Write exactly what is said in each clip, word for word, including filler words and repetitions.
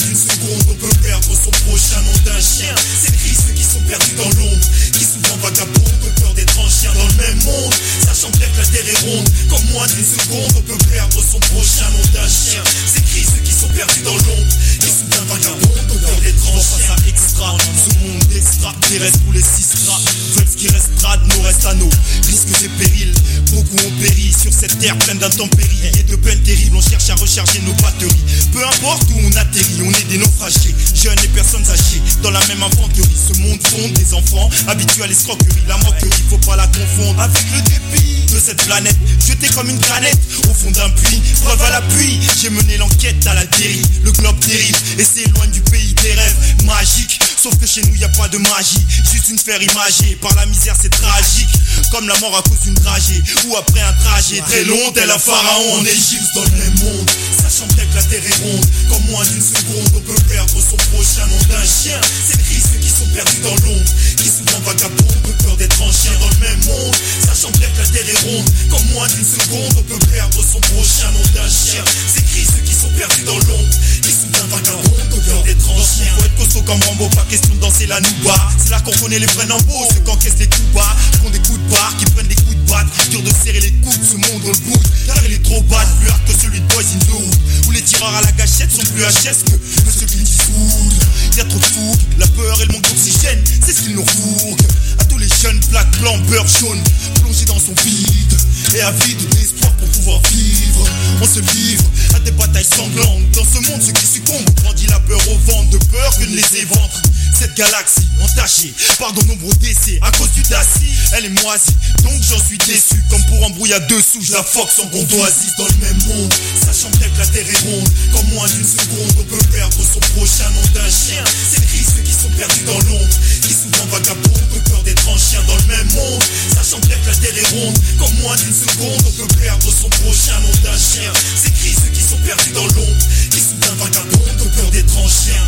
d'une seconde, on peut perdre son prochain nom d'un chien. C'est triste ceux qui sont perdus dans l'ombre, qui souvent vagabondent, ont peur d'être en chien dans le même monde, sachant bien que la terre est ronde. Qu'en moins d'une seconde, on peut perdre son prochain nom d'un chien. C'est triste ceux qui sont perdus dans l'ombre, qui souvent vagabondent, ont peur d'être en chien. Extra, ce monde extraterrestre pour les six gras. Veulent ce qui restera de nos restes à nos risques et périls. Beaucoup ont péri sur cette terre pleine d'intempéries et de peines terribles. On cherche à recharger nos batteries. Peu importe où on atterrit, on est des naufragés, jeunes et personnes âgées, dans la même infanterie. Ce monde fonde des enfants habitués à l'escroquerie. La moquerie, faut pas la confondre avec le dépit de cette planète, jetée comme une canette au fond d'un puits. Preuve à l'appui, j'ai mené l'enquête à la dérive. Le globe dérive et s'éloigne du pays des rêves magiques. Sauf que chez nous y a pas de magie, juste une sphère imagée. Par la misère c'est tragique, comme la mort à cause d'une dragée, ou après un trajet très long tel un pharaon en Égypte. Dans le même monde, sachant bien que la terre est ronde, qu'en moins d'une seconde on peut perdre son prochain nom d'un chien. C'est triste ceux qui sont perdus dans l'ombre, qui souvent vagabondent, ont peur d'être en chien. Dans le même monde, sachant bien que la terre est ronde, qu'en moins d'une seconde on peut perdre son prochain nom d'un chien. C'est triste ceux qui sont perdus dans l'ombre, qui souvent vagabondent, ont peur d'être en chien. Faut être costaud comme Rambo, pas question de danser la nouba. C'est là qu'on connaît les vrais nambos, ceux qui encaissent les coups bas, qui ont des coups de barre, qui prennent des coups de batte. Dur de serrer les coudes, ce monde on le bouge, car il est trop bas, plus hard que celui de Boys in the Hood, où les tireurs à la gâchette sont plus H S que, que ceux qui dissoudent. Y'a trop de fougue, la peur et le manque d'oxygène, c'est ce qu'ils nous fourguent. À tous les jeunes, black, blanc, beurre, jaune, plongés dans son vide et avides d'espoir pour pouvoir vivre. On se livre à des batailles sanglantes. Dans ce monde, ceux qui succombent grandit la peur au ventre, de peur que ne les éventre. Cette galaxie entachée par de nombreux décès à cause du dacie, elle est moisie, donc j'en suis déçu. Comme pour embrouiller à dessous, je la foque sans courtoisie. Dans le même monde, sachant bien que la terre est ronde, qu'en moins d'une seconde on peut perdre son prochain nom d'un chien. C'est triste ceux qui sont perdus dans l'ombre, qui souvent vagabondent, ont peur d'être en chien. Dans le même monde, sachant bien que la terre est ronde, qu'en moins d'une seconde on peut perdre son prochain nom d'un chien. C'est triste ceux qui sont perdus dans l'ombre, qui souvent vagabondent, ont peur d'être en chien.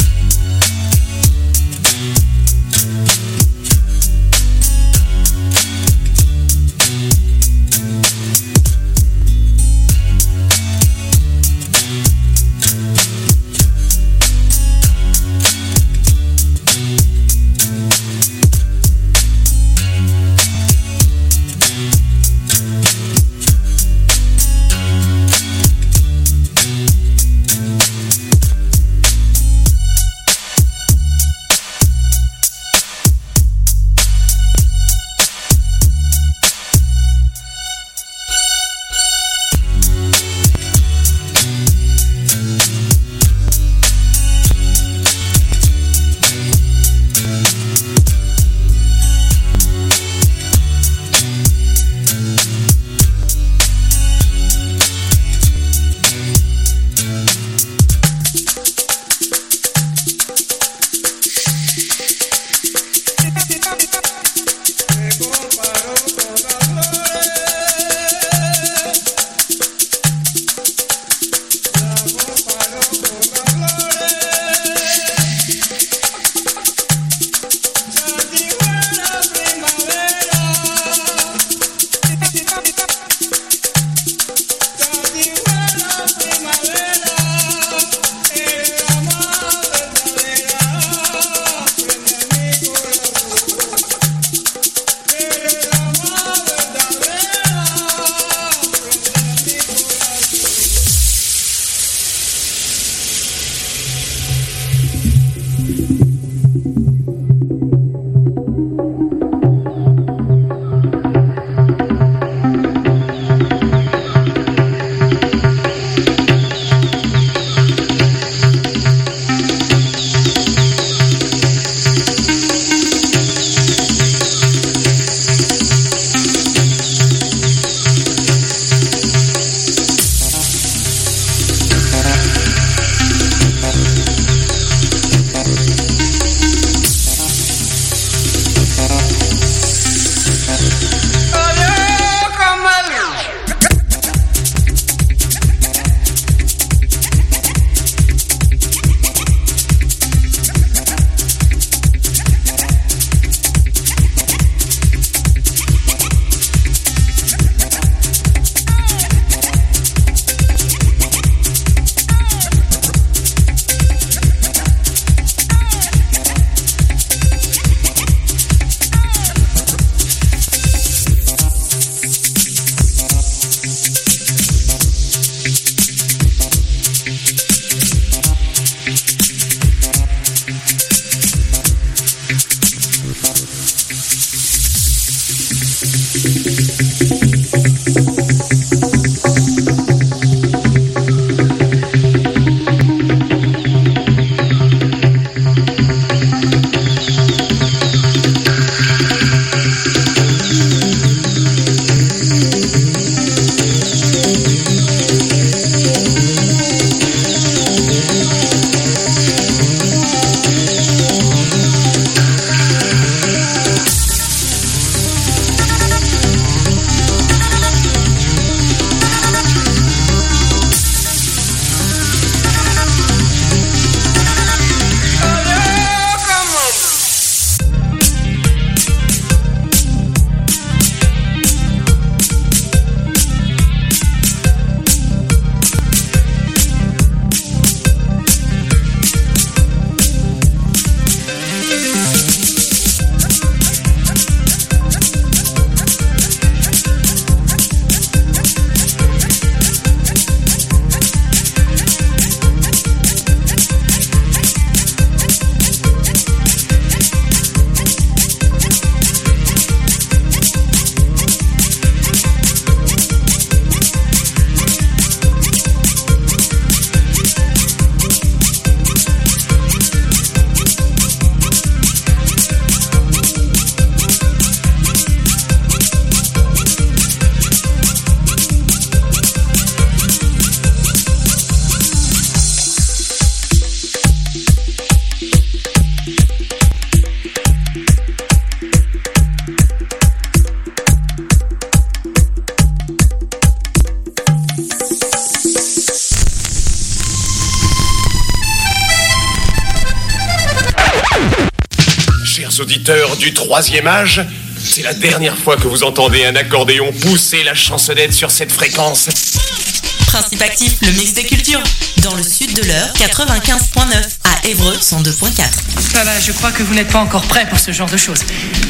Auditeurs du troisième âge, c'est la dernière fois que vous entendez un accordéon pousser la chansonnette sur cette fréquence. Principe actif, le mix des cultures. Dans le sud de l'heure, quatre-vingt-quinze point neuf. À Évreux, cent deux point quatre. Ah bah, je crois que vous n'êtes pas encore prêts pour ce genre de choses.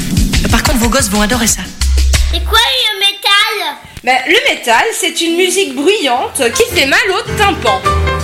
Par contre, vos gosses vont adorer ça. C'est quoi le métal? Ben, le métal, c'est une musique bruyante qui fait mal au tympan.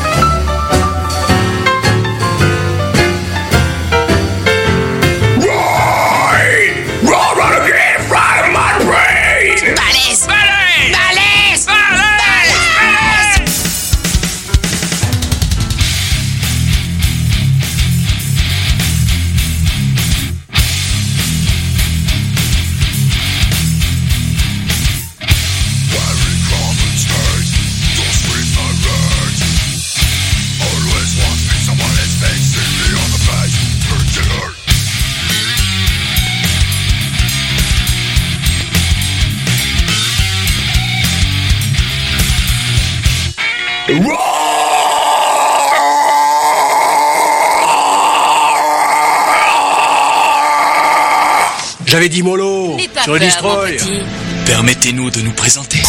J'avais dit mollo sur le destroy. Permettez-nous de nous présenter.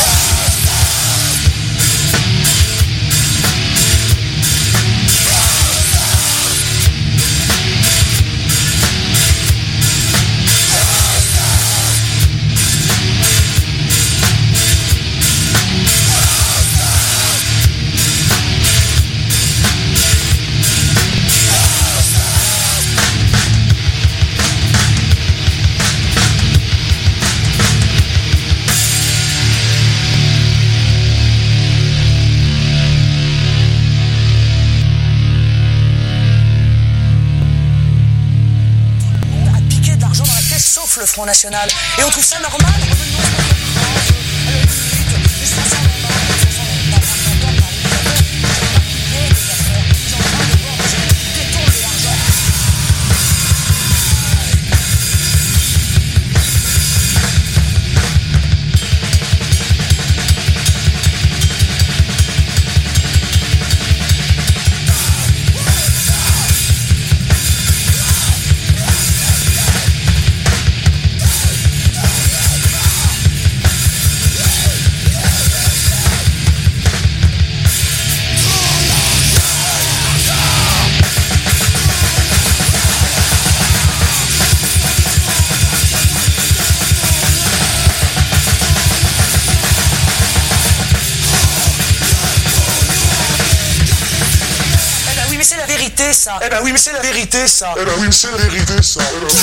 Le Front National. Et on trouve ça normal. vérité ça. Eh ben oui, mais c'est la vérité ça. Eh ben oui, c'est la vérité, ça. Eh ben...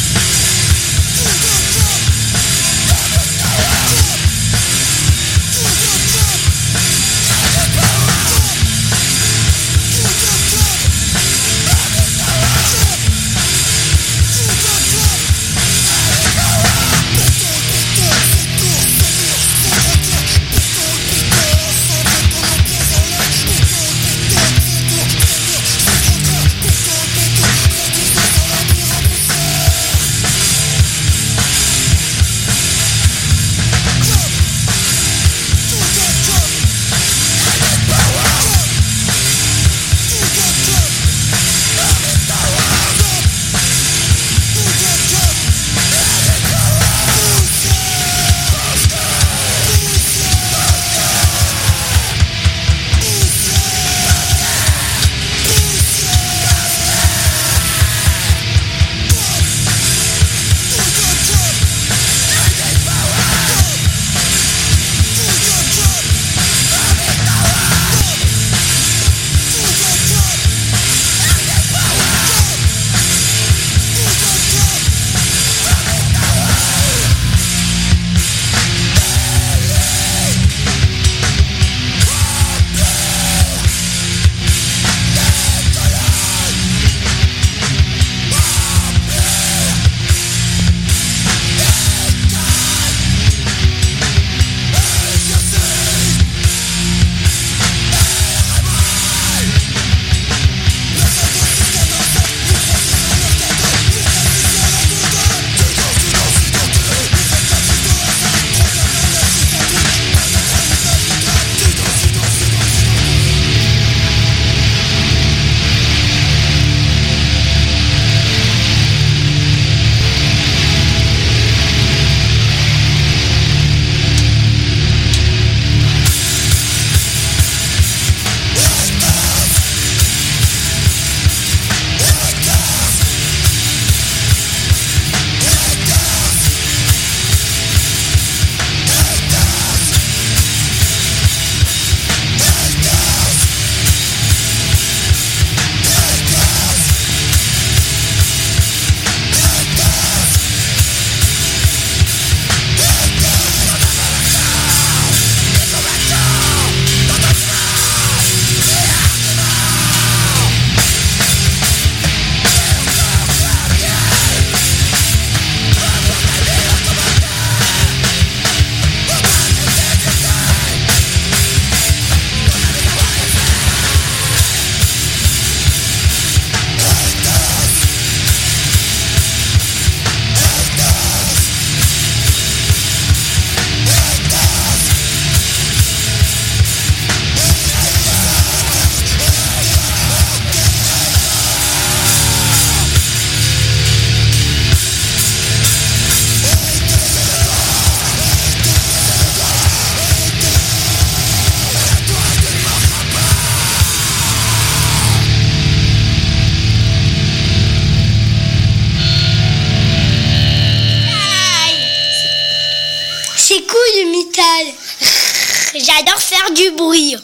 J'adore faire du bruit.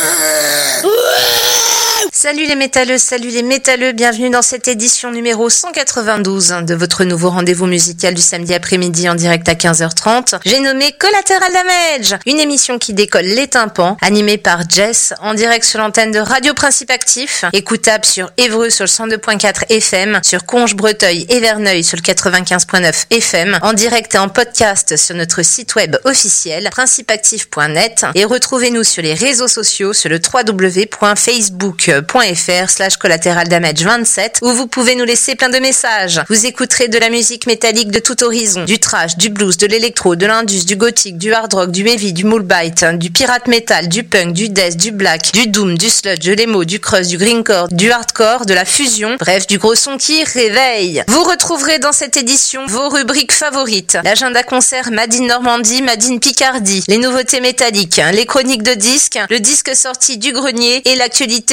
Salut les métalleux, salut les métalleux, bienvenue dans cette édition numéro cent quatre-vingt-douze de votre nouveau rendez-vous musical du samedi après-midi en direct à quinze heures trente. J'ai nommé Collateral Damage, une émission qui décolle les tympans, animée par Jess, en direct sur l'antenne de Radio Principe Actif, écoutable sur Évreux sur le cent deux virgule quatre F M, sur Conches, Breteuil et Verneuil sur le quatre-vingt-quinze virgule neuf F M, en direct et en podcast sur notre site web officiel principeactif point net et retrouvez-nous sur les réseaux sociaux sur le w w w point facebook point f r slash collateral damage vingt-sept où vous pouvez nous laisser plein de messages. Vous écouterez de la musique métallique de tout horizon, du thrash, du blues, de l'électro, de l'indus, du gothique, du hard rock, du heavy, du moonbite, du pirate metal, du punk, du death, du black, du doom, du sludge, de l'emo, du crust, du greencore, du hardcore, de la fusion, bref, du gros son qui réveille. Vous retrouverez dans cette édition vos rubriques favorites, l'agenda concert Made in Normandie, Made in Picardie, les nouveautés métalliques, les chroniques de disques, le disque sorti du grenier et l'actualité métallique.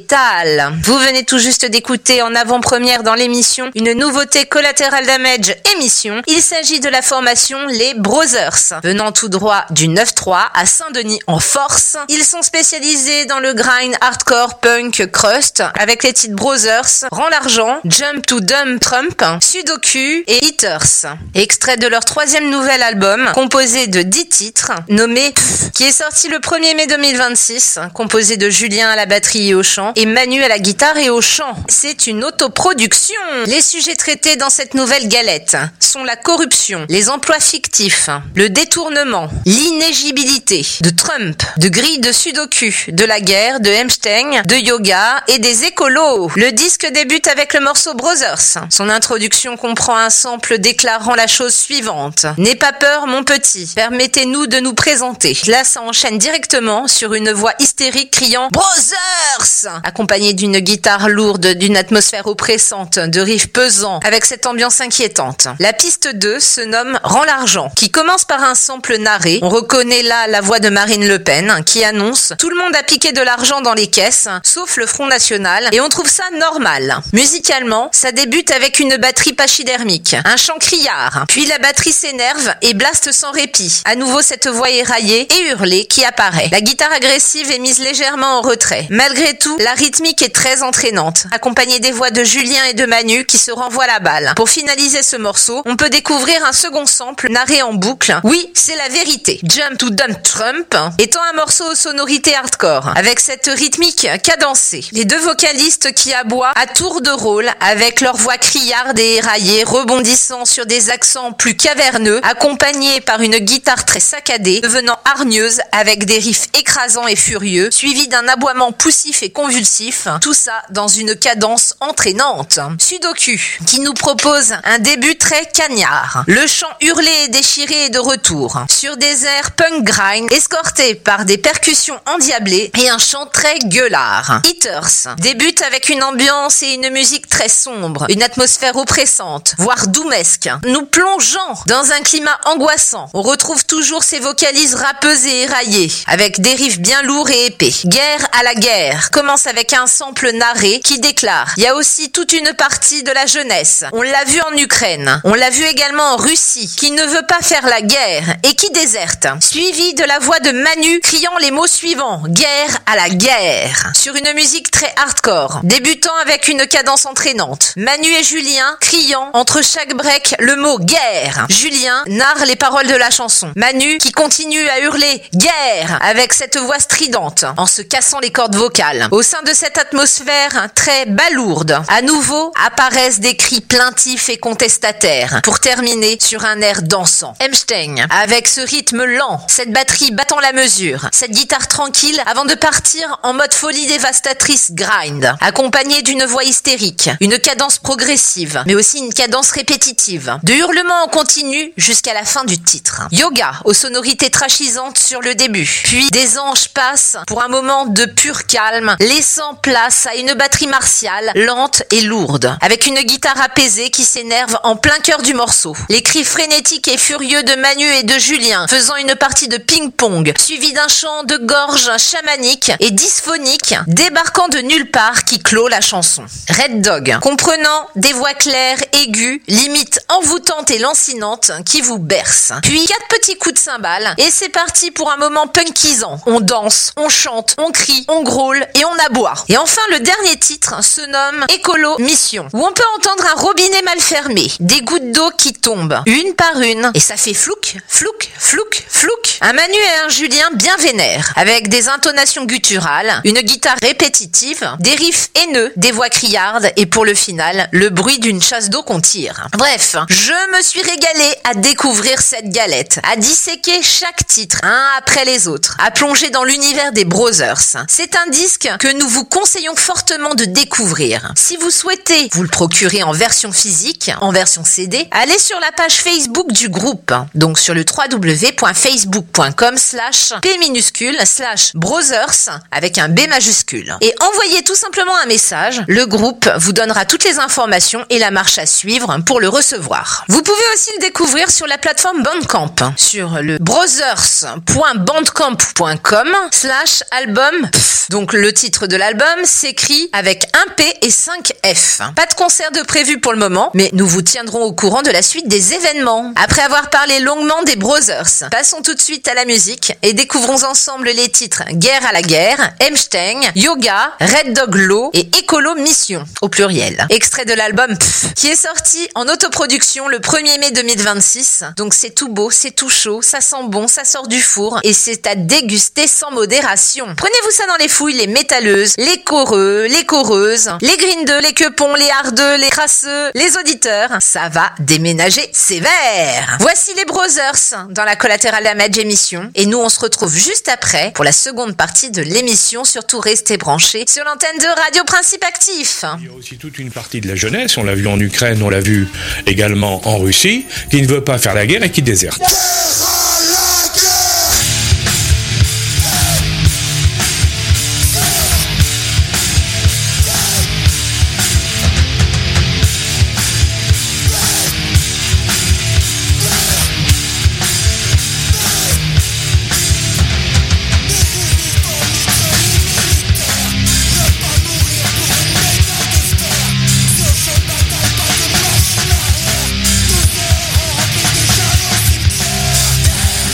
métal. Vous venez tout juste d'écouter en avant-première dans l'émission une nouveauté Collateral Damage émission. Il s'agit de la formation les Brothers. Venant tout droit du neuf trois à Saint-Denis en force, ils sont spécialisés dans le grind hardcore punk crust avec les titres Brothers, Rends l'argent, Jump to Dumb Trump, Sudoku et Hitters. Extrait de leur troisième nouvel album, composé de dix titres, nommé Pff, qui est sorti le premier mai deux mille vingt-six, composé de Julien à la batterie et au chant, et Manu à la guitare et au chant. C'est une autoproduction. Les sujets traités dans cette nouvelle galette sont la corruption, les emplois fictifs, le détournement, l'inéligibilité de Trump, de grilles de Sudoku, de la guerre, de Epstein, de yoga et des écolos. Le disque débute avec le morceau Brothers. Son introduction comprend un sample déclarant la chose suivante. N'aie pas peur, mon petit. Permettez-nous de nous présenter. Là, ça enchaîne directement sur une voix hystérique criant Brothers, accompagnée d'une guitare lourde, d'une atmosphère oppressante, de riffs pesants, avec cette ambiance inquiétante. La piste deux se nomme Rends l'argent, qui commence par un sample narré. On reconnaît là la voix de Marine Le Pen, qui annonce tout le monde a piqué de l'argent dans les caisses, sauf le Front National, et on trouve ça normal. Musicalement, ça débute avec une batterie pachydermique, un chant criard, puis la batterie s'énerve et blaste sans répit. À nouveau cette voix éraillée et hurlée qui apparaît. La guitare agressive est mise légèrement en retrait. Malgré tout, la rythmique est très entraînante, accompagnée des voix de Julien et de Manu qui se renvoient la balle. Pour finaliser ce morceau, on peut découvrir un second sample narré en boucle. Oui, c'est la vérité. Jump to Dump Trump étant un morceau aux sonorités hardcore, avec cette rythmique cadencée. Les deux vocalistes qui aboient à tour de rôle avec leur voix criarde et éraillée, rebondissant sur des accents plus caverneux, accompagnés par une guitare très saccadée, devenant hargneuse avec des riffs écrasants et furieux, suivis d'un aboiement poussif et convulsif, tout ça dans une cadence entraînante. Sudoku, qui nous propose un début très cagnard. Le chant hurlé et déchiré est de retour, sur des airs punk grind, escortés par des percussions endiablées et un chant très gueulard. Hitters débute avec une ambiance et une musique très sombre, une atmosphère oppressante, voire doumesque, nous plongeant dans un climat angoissant. On retrouve toujours ces vocalises rappeuses et éraillées, avec des riffs bien lourds et épais. Guerre à la guerre commence avec un sample narré qui déclare: il y a aussi toute une partie de la jeunesse. On l'a vu en Ukraine, on l'a vu également en Russie, qui ne veut pas faire la guerre et qui déserte. Suivi de la voix de Manu criant les mots suivants: guerre à la guerre, sur une musique très hardcore, débutant avec une cadence entraînante. Manu et Julien criant entre chaque break le mot guerre. Julien narre les paroles de la chanson. Manu qui continue à hurler guerre avec cette voix stridente en se cassant les cordes vocales. Au sein de cette atmosphère très balourde, à nouveau apparaissent des cris plaintifs et contestataires pour terminer sur un air dansant. Epstein avec ce rythme lent, cette batterie battant la mesure, cette guitare tranquille avant de partir en mode folie dévastatrice grind, accompagnée d'une voix hystérique, une cadence progressive, mais aussi une cadence répétitive, de hurlements en continu jusqu'à la fin du titre. Yoga aux sonorités trashisantes sur le début, puis des anges passent pour un moment de pur calme, laissant place à une batterie martiale, lente et lourde, avec une guitare apaisée qui s'énerve en plein cœur du morceau. Les cris frénétiques et furieux de Manu et de Julien faisant une partie de ping-pong, suivi d'un chant de gorge chamanique et dysphonique, débarquant de nulle part qui clôt la chanson. Red Dog, comprenant des voix claires, aiguës, limite envoûtantes et lancinantes qui vous bercent. Puis quatre petits coups de cymbales et c'est parti pour un moment punkisant. On danse, on chante, on crie, on grôle et on aboie. Et enfin le dernier titre se nomme Écolo Mission, où on peut entendre un robinet mal fermé, des gouttes d'eau qui tombent, une par une, et ça fait flouk, flouk, flouk, flouk. Un Manu et un Julien bien vénères, avec des intonations gutturales, une guitare répétitive, des riffs haineux, des voix criardes, et pour le final, le bruit d'une chasse d'eau qu'on tire. Bref, je me suis régalée à découvrir cette galette, à disséquer chaque titre, un après les autres, à plonger dans l'univers des Brothers. C'est un disque que nous vous conseillons fortement de découvrir. Si vous souhaitez vous le procurer en version physique, en version C D, allez sur la page Facebook du groupe, donc sur le w w w point facebook point com slash p minuscule slash brothers avec un B majuscule. Et envoyez tout simplement un message, le groupe vous donnera toutes les informations et la marche à suivre pour le recevoir. Vous pouvez aussi le découvrir sur la plateforme Bandcamp, sur le brothers point bandcamp point com slash album pff, donc le titre de l'album s'écrit avec un P et cinq F. Pas de concert de prévu pour le moment, mais nous vous tiendrons au courant de la suite des événements. Après avoir parlé longuement des Brothers, passons tout de suite à la musique et découvrons ensemble les titres Guerre à la guerre, Einstein, Yoga, Red Dog Low et Écolo Mission, au pluriel. Extrait de l'album Pff, qui est sorti en autoproduction le premier mai deux mille vingt-six. Donc c'est tout beau, c'est tout chaud, ça sent bon, ça sort du four et c'est à déguster sans modération. Prenez-vous ça dans les fouilles, les métalleuses, les coreux, les coreuses, les grindeux, les quepons, les hardeux, les crasseux, les auditeurs. Ça va déménager sévère. Voici les Brothers dans la Collateral Damage émission et nous on se retrouve juste après pour la seconde partie de l'émission. Surtout restez branchés sur l'antenne de Radio Principe Actif. Il y a aussi toute une partie de la jeunesse, on l'a vu en Ukraine, on l'a vu également en Russie, qui ne veut pas faire la guerre et qui déserte. Déjà au cimetière.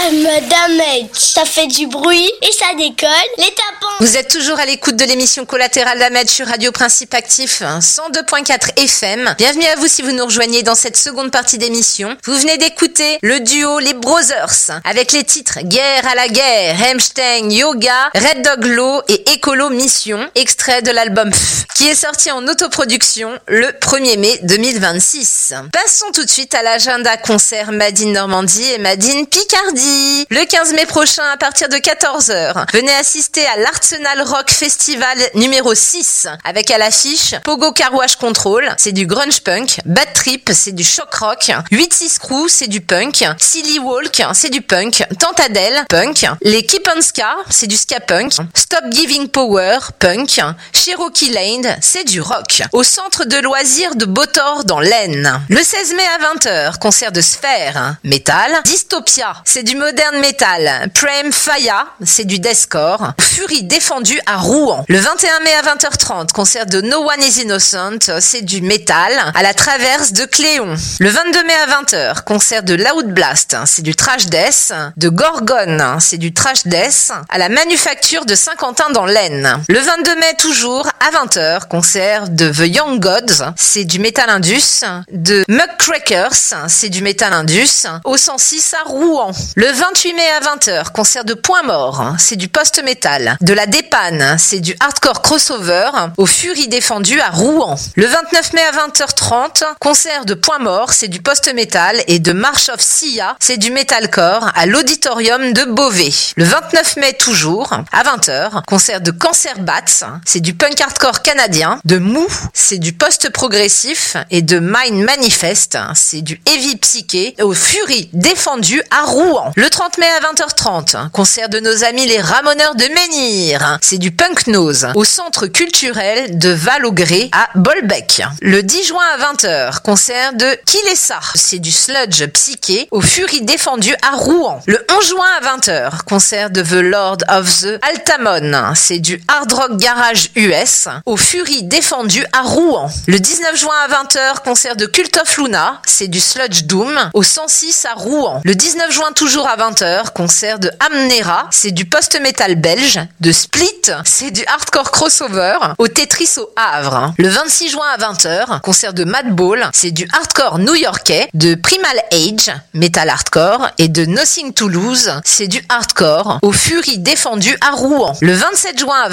Damage. Ça fait du bruit et ça décolle. Les tapons. Vous êtes toujours à l'écoute de l'émission Collateral Damage sur Radio Principe Actif cent deux point quatre F M. Bienvenue à vous si vous nous rejoignez dans cette seconde partie d'émission. Vous venez d'écouter le duo Les Brothers avec les titres Guerre à la guerre, Rammstein, Yoga, Red Dog Law et Écolo Mission, extrait de l'album F, qui est sorti en autoproduction le premier mai deux mille vingt-six. Passons tout de suite à l'agenda concert Made in Normandie et Made in Picardie. Le quinze mai prochain à partir de quatorze heures, venez assister à l'Arsenal Rock Festival numéro six avec à l'affiche Pogo Car Wash Control, c'est du grunge punk, Bad Trip, c'est du shock rock, huit six Crew, c'est du punk, Silly Walk, c'est du punk, Tantadel, punk, les Keep on Ska, c'est du ska punk, Stop Giving Power, punk, Cherokee Lane, c'est du rock. Au centre de loisirs de Botor dans l'Aisne. Le seize mai à vingt heures, concert de Sphère, métal, Dystopia, c'est du modern metal, Prem Faya, c'est du deathcore, Fury défendu à Rouen. Le vingt et un mai à vingt heures trente, concert de No One is Innocent, c'est du métal, à la Traverse de Cléon. Le vingt-deux mai à vingt heures, concert de Loud Blast, c'est du trash death, de Gorgone, c'est du trash death, à la Manufacture de Saint-Quentin dans l'Aisne. Le vingt-deux mai toujours, à vingt heures, concert de The Young Gods, c'est du metal indus, de Muckrackers, c'est du metal indus, au cent six à Rouen. Le vingt-huit mai à vingt heures, concert de Point Mort, c'est du post-metal, de la Dépanne, c'est du hardcore crossover, au Fury défendu à Rouen. Le vingt-neuf mai à vingt heures trente, concert de Point Mort, c'est du post-metal, et de March of Sia, c'est du metalcore, à l'auditorium de Beauvais. Le vingt-neuf mai toujours, à vingt heures, concert de Cancer Bats, c'est du punk hardcore canadien, de Mou, c'est du post-progressif, et de Mind Manifest, c'est du heavy psyché, au Fury défendu à Rouen. Le trente mai à vingt heures trente, concert de nos amis les Ramoneurs de Menhir, c'est du punk nose, au centre culturel de Val-au-Gré à Bolbec. Le dix juin à vingt heures, concert de Kilessa, c'est du sludge psyché, au Fury défendu à Rouen. Le onze juin à vingt heures, concert de The Lord of the Altamont, c'est du hard rock garage U S, au Fury défendu à Rouen. Le dix-neuf juin à vingt heures, concert de Cult of Luna, c'est du sludge doom, au cent six à Rouen. Le dix-neuf juin toujours à vingt heures, concert de Amnera, c'est du post-metal belge, de Split, c'est du hardcore crossover, au Tetris au Havre. Le vingt-six juin à vingt heures, concert de Madball, c'est du hardcore new-yorkais, de Primal Age, metal hardcore, et de Nothing to Lose, c'est du hardcore, au Fury défendu à Rouen. Le vingt-sept juin à